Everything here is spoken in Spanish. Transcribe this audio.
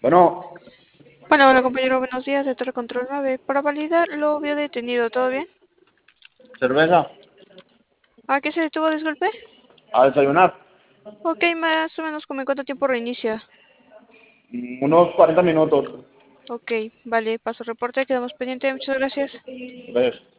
Bueno, Bueno, hola compañero, buenos días de Torre Control 9. Para validar lo vio detenido, ¿todo bien? cerveza, ¿A qué se detuvo, disculpe? a desayunar. Ok, más o menos como en cuánto tiempo reinicia. Unos 40 minutos. Ok, vale, paso reporte, quedamos pendientes, muchas gracias. ¿Ves?